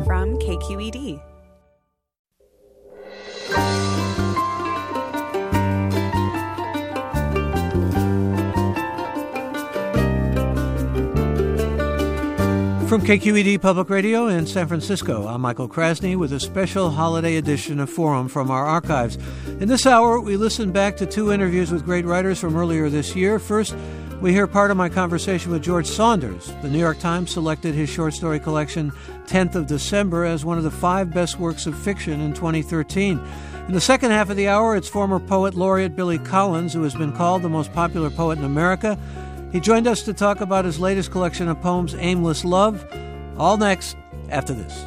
from KQED. From KQED Public Radio in San Francisco, I'm Michael Krasny with a special holiday edition of Forum from our archives. In this hour, we listen back to two interviews with great writers from earlier this year. First, we hear part of my conversation with George Saunders. The New York Times selected his short story collection, 10th of December, as one of the 5 best works of fiction in 2013. In the second half of the hour, it's former poet laureate Billy Collins, who has been called the most popular poet in America. He joined us to talk about his latest collection of poems, Aimless Love. All next, after this.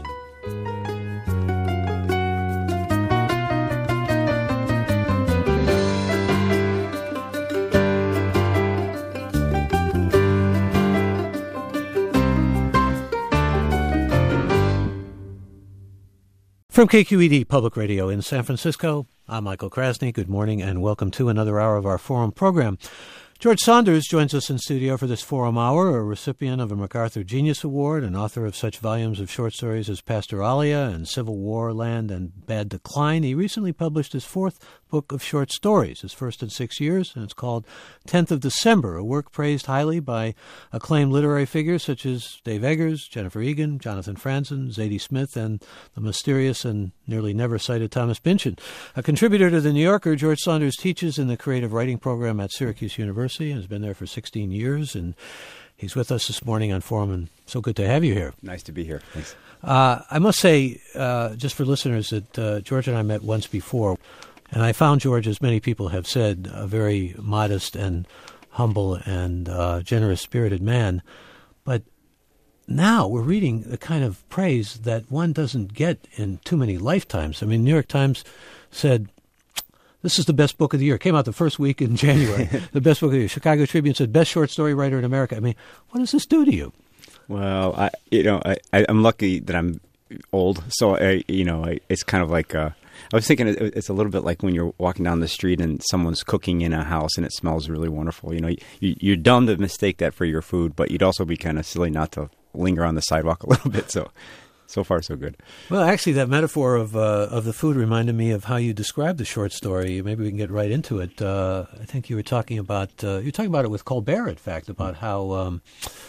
From KQED Public Radio in San Francisco, I'm Michael Krasny. Good morning and welcome to another hour of our Forum program. George Saunders joins us in studio for this Forum Hour, a recipient of a MacArthur Genius Award and author of such volumes of short stories as Pastoralia and Civil War, Land, and Bad Decline. He recently published his 4th book of short stories, his first in 6 years, and it's called 10th of December, a work praised highly by acclaimed literary figures such as Dave Eggers, Jennifer Egan, Jonathan Franzen, Zadie Smith, and the mysterious and nearly never cited Thomas Pynchon. A contributor to The New Yorker, George Saunders teaches in the creative writing program at Syracuse University and has been there for 16 years, and he's with us this morning on Forum, and so good to have you here. Nice to be here. Thanks. I must say, just for listeners, that George and I met once before, and I found George, as many people have said, a very modest and humble and generous-spirited man. But now we're reading the kind of praise that one doesn't get in too many lifetimes. I mean, New York Times said, this is the best book of the year. It came out the first week in January. The best book of the year. Chicago Tribune said, best short story writer in America. I mean, what does this do to you? Well, I'm lucky that I'm old. So, it's kind of like, I was thinking it's a little bit like when you're walking down the street and someone's cooking in a house and it smells really wonderful. You know, you're dumb to mistake that for your food, but you'd also be kind of silly not to linger on the sidewalk a little bit. So far, so good. Well, actually, that metaphor of the food reminded me of how you described the short story. Maybe we can get right into it. I think you were talking about it with Colbert, in fact, about how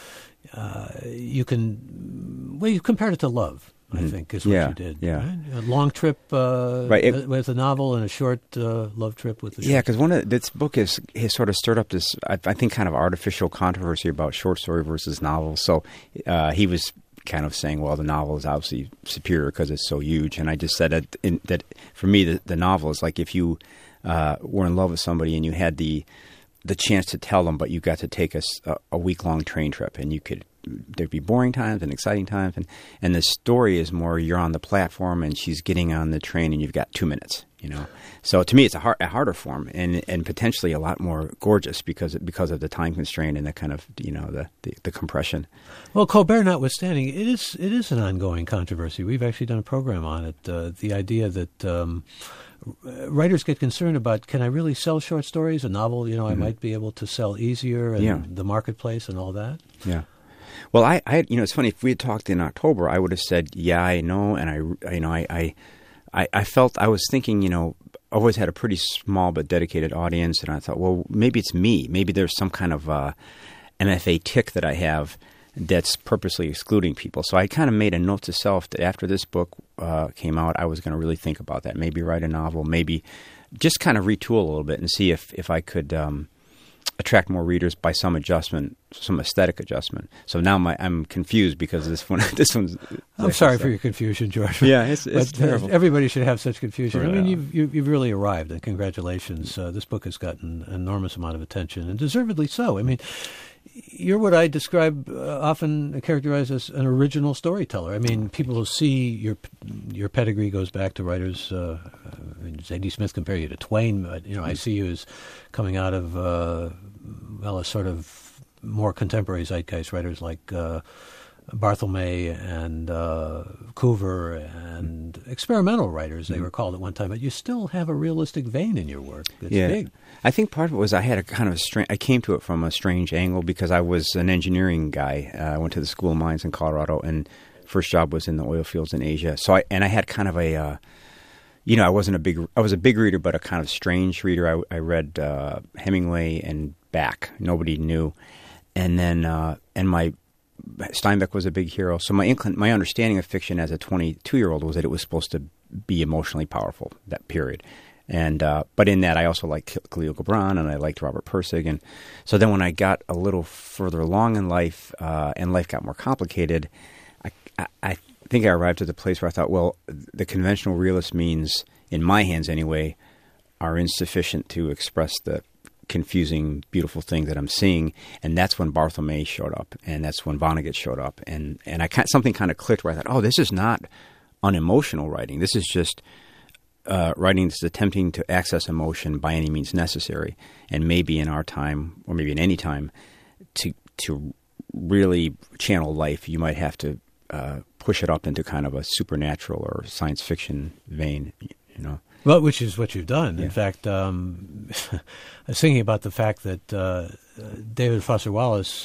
you compared it to love. I think is what you did. Yeah, right? A long trip with a novel and a short love trip with the short. Yeah, because this book has sort of stirred up this, I think, kind of artificial controversy about short story versus novels. So he was kind of saying, well, the novel is obviously superior because it's so huge. And I just said that for me, the novel is like if you were in love with somebody and you had the chance to tell them, but you got to take a week-long train trip, and there'd be boring times and exciting times. And the story is more you're on the platform and she's getting on the train and you've got 2 minutes, you know. So to me, it's a harder form and potentially a lot more gorgeous because of the time constraint and the kind of, the compression. Well, Colbert notwithstanding, it is an ongoing controversy. We've actually done a program on it. The idea that writers get concerned about, can I really sell short stories? A novel, I might be able to sell easier, and the marketplace and all that. Yeah. Well, I it's funny. If we had talked in October, I would have said, yeah, I know, and I felt, I was thinking, I always had a pretty small but dedicated audience, and I thought, well, maybe it's me. Maybe there's some kind of MFA tick that I have that's purposely excluding people. So I kind of made a note to self that after this book came out, I was going to really think about that. Maybe write a novel, maybe just kind of retool a little bit and see if I could attract more readers by some adjustment, some aesthetic adjustment. So now I'm confused because this one's. I'm sorry for your confusion, George. Yeah, it's terrible. Everybody should have such confusion. I mean, you've really arrived, and congratulations. This book has gotten an enormous amount of attention, and deservedly so. I mean, you're what I describe often characterized as an original storyteller. I mean, people will see your pedigree goes back to writers. Zadie Smith compared you to Twain, but I see you as coming out of a sort of more contemporary zeitgeist writers like Barthelme and Coover and experimental writers, they were called at one time, but you still have a realistic vein in your work. It's big. I think part of it was I had a kind of I came to it from a strange angle because I was an engineering guy. I went to the School of Mines in Colorado, and first job was in the oil fields in Asia. So I had kind of a, I was a big reader, but a kind of strange reader. I read Hemingway and Back. Nobody knew. And then, Steinbeck was a big hero. So my understanding of fiction as a 22-year-old was that it was supposed to be emotionally powerful, that period. And but in that, I also liked Khalil Gibran and I liked Robert Pirsig. And so then when I got a little further along in life and life got more complicated, I think I arrived at the place where I thought, well, the conventional realist means, in my hands anyway, are insufficient to express the confusing, beautiful thing that I'm seeing. And that's when Barthelme showed up, and that's when Vonnegut showed up. And something kind of clicked where I thought, oh, this is not unemotional writing. This is just writing that's attempting to access emotion by any means necessary. And maybe in our time, or maybe in any time, to really channel life, you might have to push it up into kind of a supernatural or science fiction vein, Well, which is what you've done. Yeah. In fact, I was thinking about the fact that David Foster Wallace,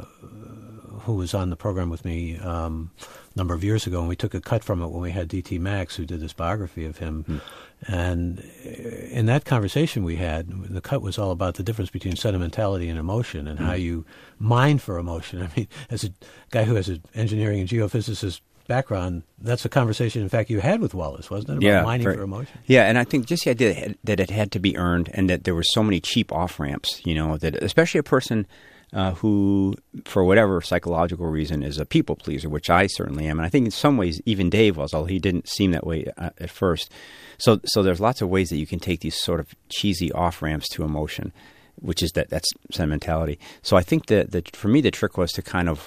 who was on the program with me a number of years ago, and we took a cut from it when we had D.T. Max, who did this biography of him. And in that conversation we had, the cut was all about the difference between sentimentality and emotion and how you mine for emotion. I mean, as a guy who has an engineering and geophysicist background, that's a conversation, in fact, you had with Wallace, wasn't it? About mining for emotion. Yeah, and I think just the idea that it had to be earned and that there were so many cheap off-ramps, that especially a person who, for whatever psychological reason, is a people pleaser, which I certainly am. And I think in some ways even Dave was, although he didn't seem that way at first. So there's lots of ways that you can take these sort of cheesy off-ramps to emotion, which is that's sentimentality. So I think that for me the trick was to kind of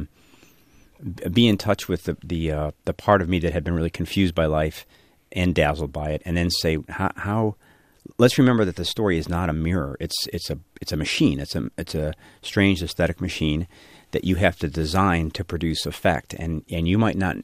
be in touch with the part of me that had been really confused by life and dazzled by it, and then say how. Let's remember that the story is not a mirror. It's a machine. It's a strange aesthetic machine that you have to design to produce effect. And you might not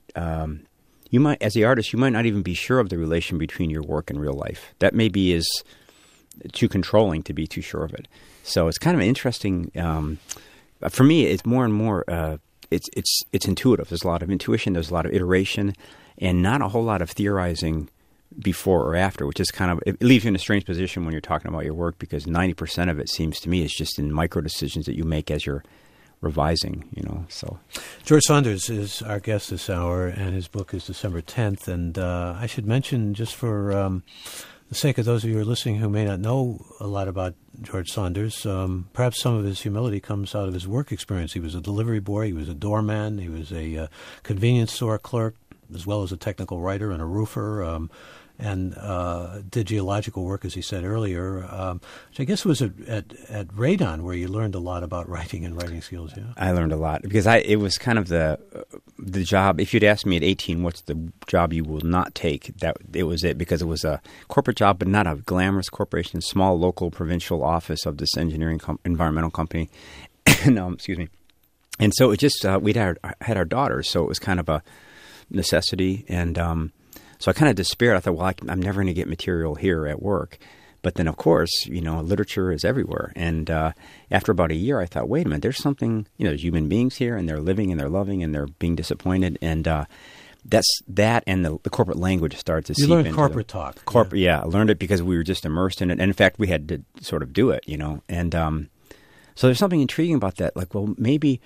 as the artist, you might not even be sure of the relation between your work and real life. That maybe is too controlling to be too sure of it. So it's kind of interesting. For me, it's more and more. It's intuitive. There's a lot of intuition. There's a lot of iteration, and not a whole lot of theorizing before or after, which is kind of, it leaves you in a strange position when you're talking about your work, because 90% of it seems to me is just in micro decisions that you make as you're revising, so. George Saunders is our guest this hour, and his book is December 10th. And I should mention, just for the sake of those of you who are listening who may not know a lot about George Saunders, perhaps some of his humility comes out of his work experience. He was a delivery boy, he was a doorman, he was a convenience store clerk, as well as a technical writer and a roofer, and did geological work, as he said earlier, which I guess was at Radon, where you learned a lot about writing and writing skills. Yeah, I learned a lot because it was kind of the job. If you'd asked me at 18, what's the job you will not take, that it was it, because it was a corporate job, but not a glamorous corporation, small local provincial office of this engineering environmental company. No, excuse me. And so it just we'd had our daughters, so it was kind of a necessity, and so I kind of despaired. I thought, well, I'm never going to get material here at work. But then, of course, literature is everywhere. And after about a year, I thought, wait a minute, there's something, there's human beings here, and they're living, and they're loving, and they're being disappointed. And that's that, and the corporate language started to seep into. You learned corporate talk. Yeah, I learned it because we were just immersed in it. And in fact, we had to sort of do it, And so there's something intriguing about that. Like, well, maybe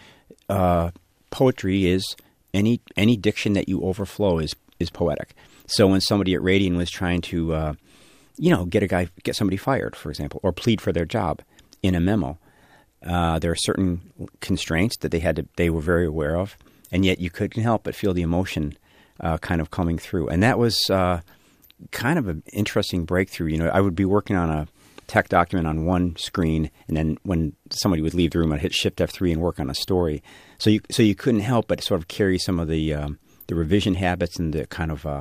poetry is any diction that you overflow is poetic. So when somebody at Radian was trying to, get somebody fired, for example, or plead for their job in a memo, there are certain constraints that they were very aware of, and yet you couldn't help but feel the emotion kind of coming through. And that was kind of an interesting breakthrough. I would be working on a tech document on one screen, and then when somebody would leave the room, I'd hit Shift F3 and work on a story. So you couldn't help but sort of carry some of the revision habits and the kind of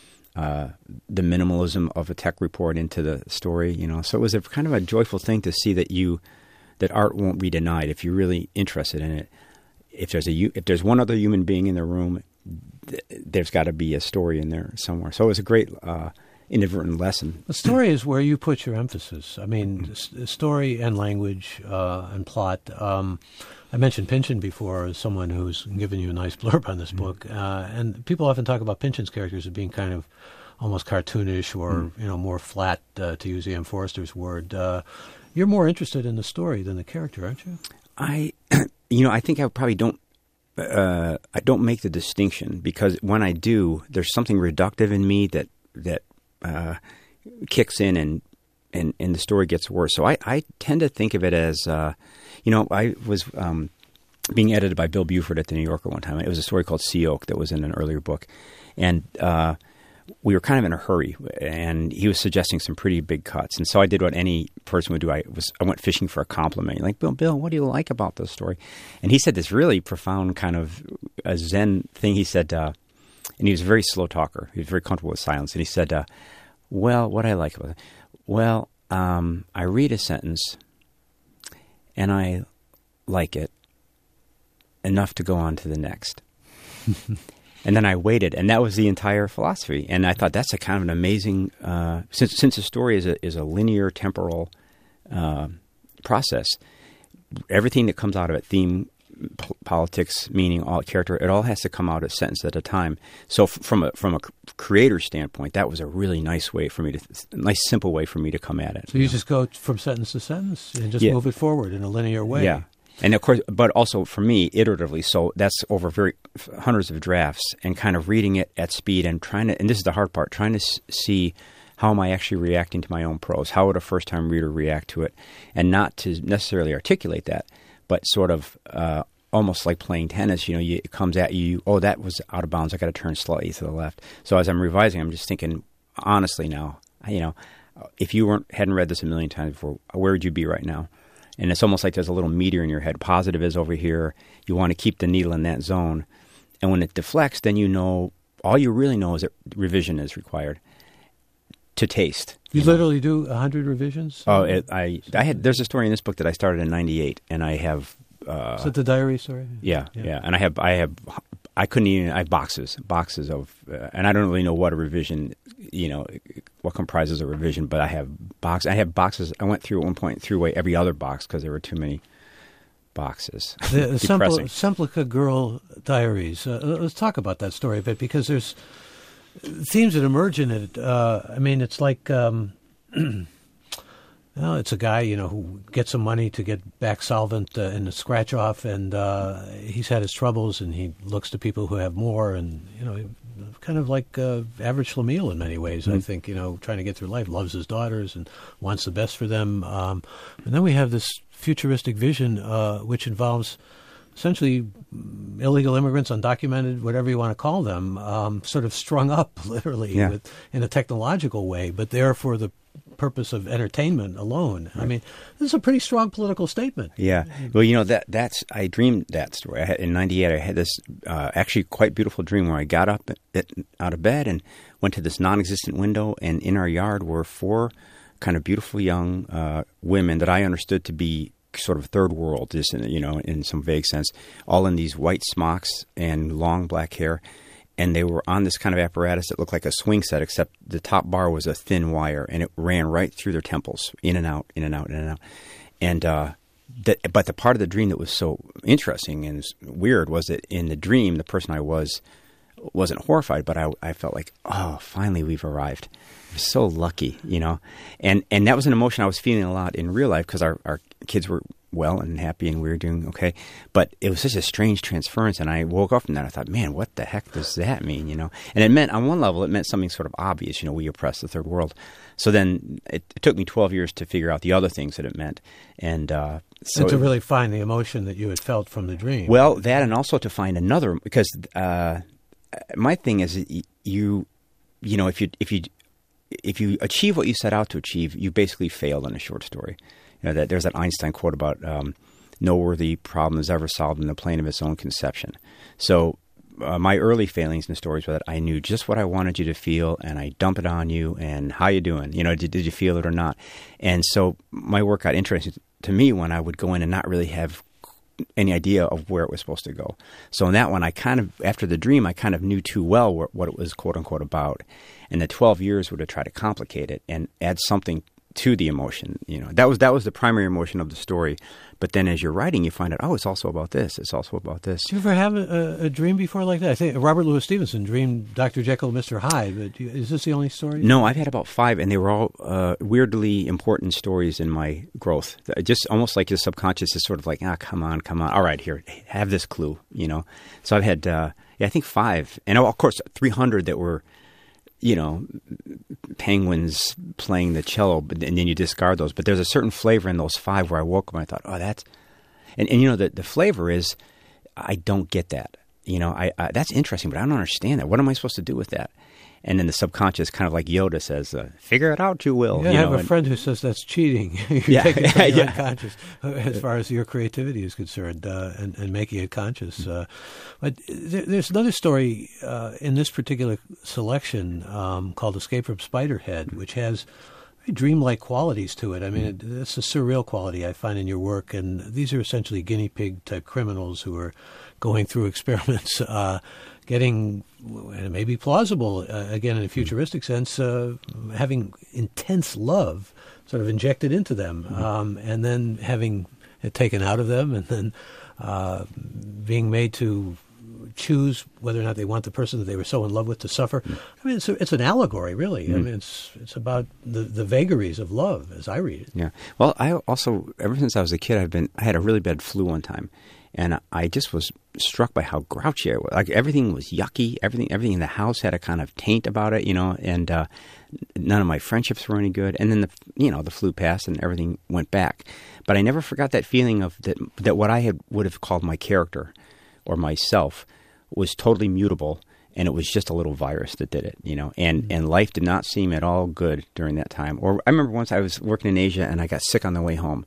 the minimalism of a tech report into the story. So it was a kind of a joyful thing to see that art won't be denied if you're really interested in it. If there's one other human being in the room, there's got to be a story in there somewhere. So it was a great inadvertent lesson. The story is where you put your emphasis. I mean, story and language and plot. I mentioned Pynchon before as someone who's given you a nice blurb on this book, and people often talk about Pynchon's characters as being kind of almost cartoonish or more flat, to use E.M. Forster's word. You're more interested in the story than the character, aren't you? I think I probably don't. I don't make the distinction because when I do, there's something reductive in me that kicks in and the story gets worse. So I tend to think of it as, I was being edited by Bill Buford at the New Yorker one time. It was a story called Sea Oak that was in an earlier book, and we were kind of in a hurry, and he was suggesting some pretty big cuts. And so I did what any person would do. I went fishing for a compliment. Like, Bill, what do you like about this story? And he said this really profound kind of a Zen thing. He said, and he was a very slow talker. He was very comfortable with silence. And he said, what I like about it? Well, I read a sentence, and I like it enough to go on to the next. And then I waited, and that was the entire philosophy. And I thought that's a kind of an amazing, since a story is a linear temporal process, everything that comes out of it, theme, politics, meaning, all character, it all has to come out a sentence at a time. So from a creator standpoint, that was a really nice way for me nice simple way for me to come at it. So you just go from sentence to sentence and just move it forward in a linear way. Yeah. And of course, but also for me, iteratively. So that's over hundreds of drafts and kind of reading it at speed and and this is the hard part, trying to see how am I actually reacting to my own prose? How would a first-time reader react to it? And not to necessarily articulate that, but sort of almost like playing tennis. It comes at you, oh, that was out of bounds. I got to turn slightly to the left. So as I'm revising, I'm just thinking, honestly now, if you hadn't read this a million times before, where would you be right now? And it's almost like there's a little meter in your head. Positive is over here. You want to keep the needle in that zone. And when it deflects, then all you really know is that revision is required to taste. You literally do 100 revisions? Oh, there's a story in this book that I started in 98, and I have... is it the diary story? Yeah. And I have boxes of, and I don't really know what a revision, what comprises a revision, but I have boxes. I went through at one point, threw away every other box because there were too many boxes. The Semplica Girl Diaries. Let's talk about that story a bit because there's themes that emerge in it. It's like... Well, it's a guy, who gets some money to get back solvent in the scratch-off, and he's had his troubles, and he looks to people who have more, and, kind of like average Schlemiel in many ways, I think, trying to get through life, loves his daughters and wants the best for them. And then we have this futuristic vision, which involves essentially illegal immigrants, undocumented, whatever you want to call them, sort of strung up, literally, in a technological way, but there for the purpose of entertainment alone. Right. This is a pretty strong political statement. Yeah. Well, that's I dreamed that story. In 98, I had this actually quite beautiful dream where I got up out of bed and went to this non-existent window, and in our yard were 4 kind of beautiful young women that I understood to be sort of third world, just in some vague sense, all in these white smocks and long black hair. And they were on this kind of apparatus that looked like a swing set, except the top bar was a thin wire, and it ran right through their temples, in and out, in and out, in and out. And but the part of the dream that was so interesting and weird was that in the dream, the person I wasn't horrified, but I felt like, oh, finally we've arrived. I'm so lucky, And that was an emotion I was feeling a lot in real life because our kids were well and happy and we were doing okay. But it was such a strange transference, and I woke up from that. I thought, man, what the heck does that mean, And it meant, on one level, it meant something sort of obvious, we oppress the third world. So then it took me 12 years to figure out the other things that it meant. And so to really find the emotion that you had felt from the dream. Well, that, and also to find another, because my thing is, if you achieve what you set out to achieve, you basically failed in a short story. There's that Einstein quote about no worthy problem is ever solved in the plane of its own conception. So my early failings in the stories were that I knew just what I wanted you to feel, and I dump it on you, and how you doing? Did you feel it or not? And so my work got interesting to me when I would go in and not really have any idea of where it was supposed to go. So in that one, after the dream, I kind of knew too well what it was, quote unquote, about. And the 12 years would have tried to complicate it and add something to the emotion. That was the primary emotion of the story. But then as you're writing, you find out, it's also about this. It's also about this. Did you ever have a dream before like that? I think Robert Louis Stevenson dreamed Dr. Jekyll and Mr. Hyde. But is this the only story? No, I've had about 5, and they were all weirdly important stories in my growth. Just almost like the subconscious is sort of like, come on. All right, here, have this clue, So I've had, I think 5. And of course, 300 that were, penguins playing the cello, and then you discard those. But there's a certain flavor in those 5 where I woke up and I thought, that's... And the flavor is, I don't get that. I that's interesting, but I don't understand that. What am I supposed to do with that? And then the subconscious, kind of like Yoda says, figure it out, you will. I have a friend who says that's cheating. You're taking it from your unconscious as far as your creativity is concerned, and making it conscious. But there's another story in this particular selection called Escape from Spiderhead, which has very dreamlike qualities to it. I mean, it's a surreal quality I find in your work, and these are essentially guinea pig type criminals who are going through experiments, getting, and it may be plausible, again in a futuristic sense, having intense love sort of injected into them, and then having it taken out of them, and then being made to choose whether or not they want the person that they were so in love with to suffer. I mean, it's an allegory, really. I mean, it's about the vagaries of love, as I read it. Yeah. Well, I also, ever since I was a kid, I had a really bad flu one time. And I just was struck by how grouchy I was. Like, everything was yucky. Everything in the house had a kind of taint about it, and none of my friendships were any good. And then the flu passed and everything went back. But I never forgot that feeling of that what I would have called my character or myself was totally mutable, and it was just a little virus that did it, and life did not seem at all good during that time. Or I remember once I was working in Asia and I got sick on the way home.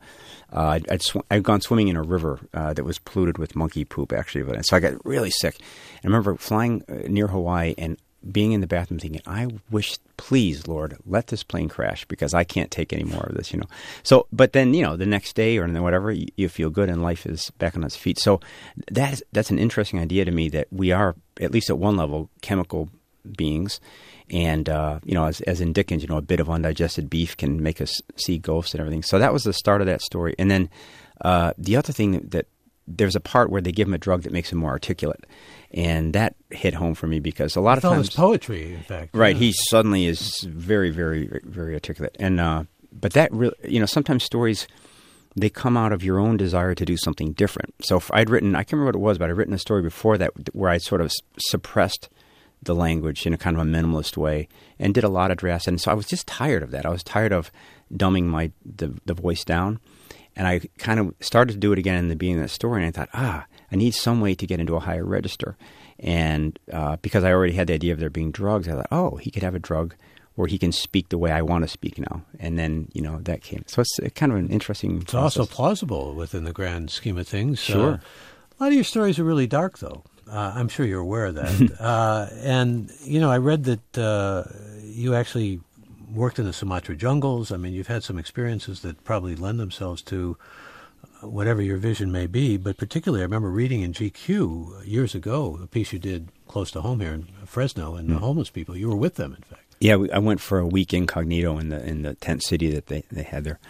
I'd gone swimming in a river that was polluted with monkey poop, actually. So I got really sick. I remember flying near Hawaii and being in the bathroom thinking, I wish, please, Lord, let this plane crash because I can't take any more of this, So, but then, the next day or whatever, you feel good and life is back on its feet. So that's an interesting idea to me, that we are, at least at one level, chemical beings. And, as in Dickens, a bit of undigested beef can make us see ghosts and everything. So that was the start of that story. And then the other thing that there's a part where they give him a drug that makes him more articulate. And that hit home for me because a lot of times... It's poetry, in fact. Right. Yeah. He suddenly is very, very, very articulate. And but that really, sometimes stories, they come out of your own desire to do something different. So if I'd written, I can't remember what it was, but I'd written a story before that where I sort of suppressed the language in a kind of a minimalist way and did a lot of drafts. And so I was just tired of that. I was tired of dumbing the voice down. And I kind of started to do it again in the beginning of the story. And I thought, I need some way to get into a higher register. And because I already had the idea of there being drugs, I thought, he could have a drug where he can speak the way I want to speak now. And then, that came. So it's kind of an interesting process. Also plausible within the grand scheme of things. Sure. A lot of your stories are really dark, though. I'm sure you're aware of that. And, I read that you actually worked in the Sumatra jungles. I mean, you've had some experiences that probably lend themselves to whatever your vision may be. But particularly, I remember reading in GQ years ago, a piece you did close to home here in Fresno, and the homeless people. You were with them, in fact. Yeah, I went for a week incognito in the tent city that they had there.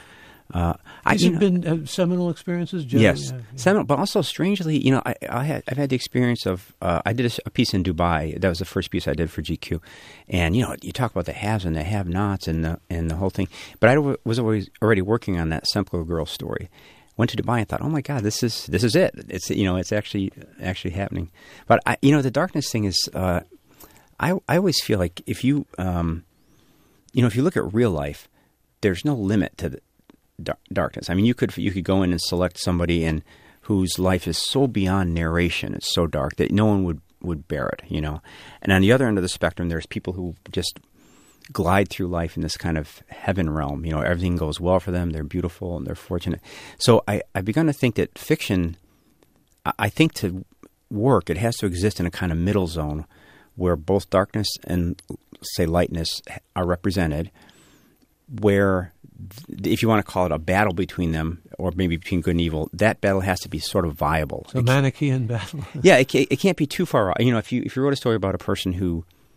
These have been seminal experiences, Joe? Yes, seminal, but also strangely, I've had the experience of I did a piece in Dubai. That was the first piece I did for GQ, and you talk about the haves and the have-nots and the whole thing. But I was already working on that Simpler Girl story. Went to Dubai and thought, oh my God, this is it. It's it's actually happening. But the darkness thing is, I always feel like if you if you look at real life, there's no limit to the darkness. I mean, you could go in and select somebody whose life is so beyond narration, it's so dark that no one would bear it, And on the other end of the spectrum, there's people who just glide through life in this kind of heaven realm. Everything goes well for them. They're beautiful and they're fortunate. So I've begun to think that fiction, I think to work, it has to exist in a kind of middle zone where both darkness and, say, lightness are represented, where, if you want to call it a battle between them, or maybe between good and evil, that battle has to be sort of viable. So Manichaean battle. Yeah, it can't be too far. If you wrote a story about a person who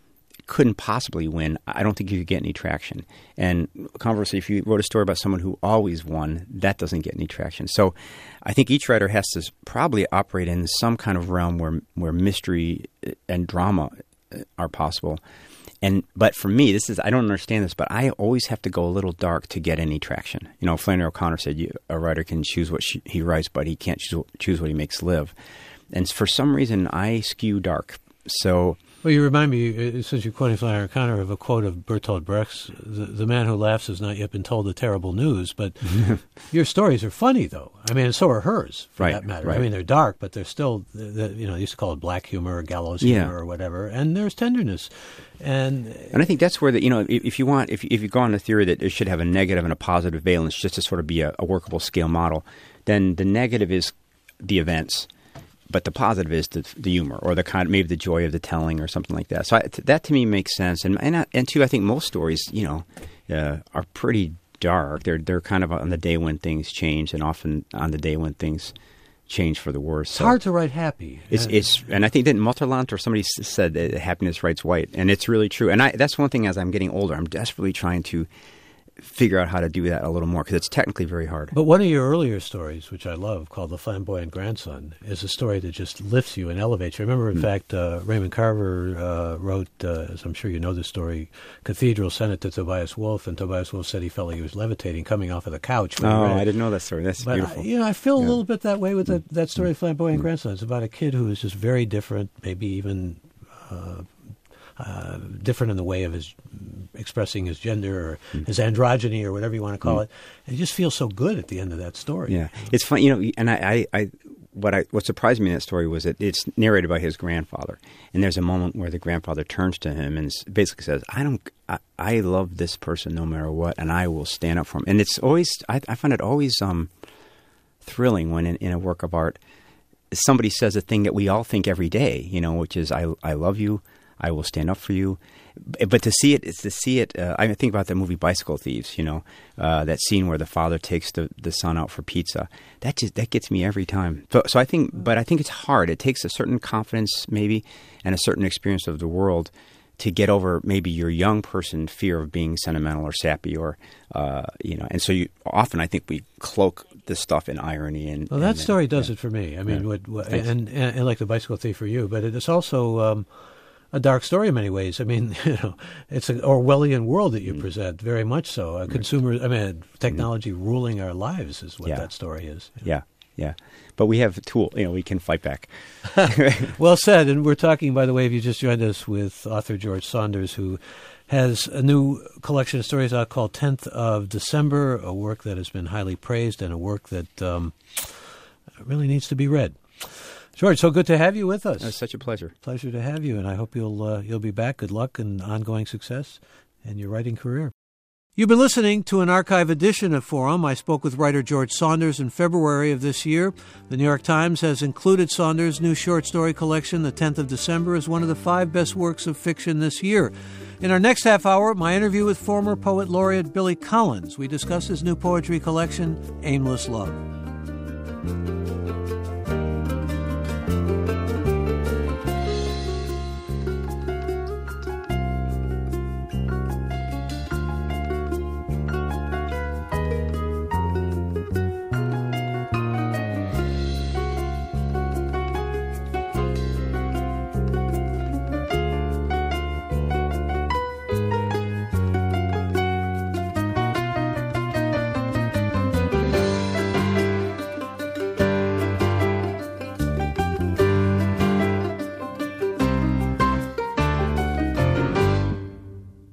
couldn't possibly win, I don't think you could get any traction. And conversely, if you wrote a story about someone who always won, that doesn't get any traction. So I think each writer has to probably operate in some kind of realm where mystery and drama are possible. But for me, I don't understand this, but I always have to go a little dark to get any traction. Flannery O'Connor said a writer can choose what he writes, but he can't choose what he makes live. And for some reason, I skew dark. So, well, you remind me, since you're quoting Flannery O'Connor, of a quote of Bertolt Brecht's, the man who laughs has not yet been told the terrible news, but your stories are funny, though. I mean, and so are hers, for that matter. Right. I mean, they're dark, but they're still, they used to call it black humor or gallows humor or whatever, and there's tenderness. And I think that's where, if you go on the theory that it should have a negative and a positive valence just to sort of be a workable scale model, then the negative is the events. But the positive is the humor, or maybe the joy of the telling, or something like that. So that to me makes sense. And too, I think most stories, are pretty dark. They're kind of on the day when things change, and often on the day when things change for the worse. It's hard to write happy. And I think that Motherlant or somebody said that happiness writes white, and it's really true. And that's one thing as I'm getting older, I'm desperately trying to figure out how to do that a little more, because it's technically very hard. But one of your earlier stories, which I love, called The Flamboyant Grandson, is a story that just lifts you and elevates you. I remember, in fact, Raymond Carver wrote, as I'm sure you know the story, Cathedral, sent it to Tobias Wolff, and Tobias Wolff said he felt like he was levitating coming off of the couch. I didn't know that story. That's beautiful. I feel a little bit that way with that story, Flamboyant Grandson. It's about a kid who is just very different, maybe even different in the way of his expressing his gender or his androgyny or whatever you want to call it. And it just feels so good at the end of that story. Yeah, it's fun, and what surprised me in that story was that it's narrated by his grandfather, and there's a moment where the grandfather turns to him and basically says, I love this person no matter what, and I will stand up for him. And it's always, I find it always thrilling when in a work of art somebody says a thing that we all think every day, which is, I love you, I will stand up for you. But to see it, I think about the movie Bicycle Thieves, that scene where the father takes the son out for pizza. That gets me every time. So I think it's hard. It takes a certain confidence maybe and a certain experience of the world to get over maybe your young person fear of being sentimental or sappy or, and so often I think we cloak this stuff in irony. Well, that story does it for me. I mean, and like the Bicycle Thief for you, but it is also a dark story in many ways. I mean, it's an Orwellian world that you present, very much so. Technology ruling our lives is what that story is. Yeah. But we have a tool, we can fight back. Well said. And we're talking, by the way, if you just joined us, with author George Saunders, who has a new collection of stories out called 10th of December, a work that has been highly praised and a work that really needs to be read. George, so good to have you with us. It's such a pleasure. Pleasure to have you, and I hope you'll be back. Good luck and ongoing success in your writing career. You've been listening to an archive edition of Forum. I spoke with writer George Saunders in February of this year. The New York Times has included Saunders' new short story collection, The 10th of December, as one of the 5 best works of fiction this year. In our next half hour, my interview with former poet laureate Billy Collins. We discuss his new poetry collection, Aimless Love.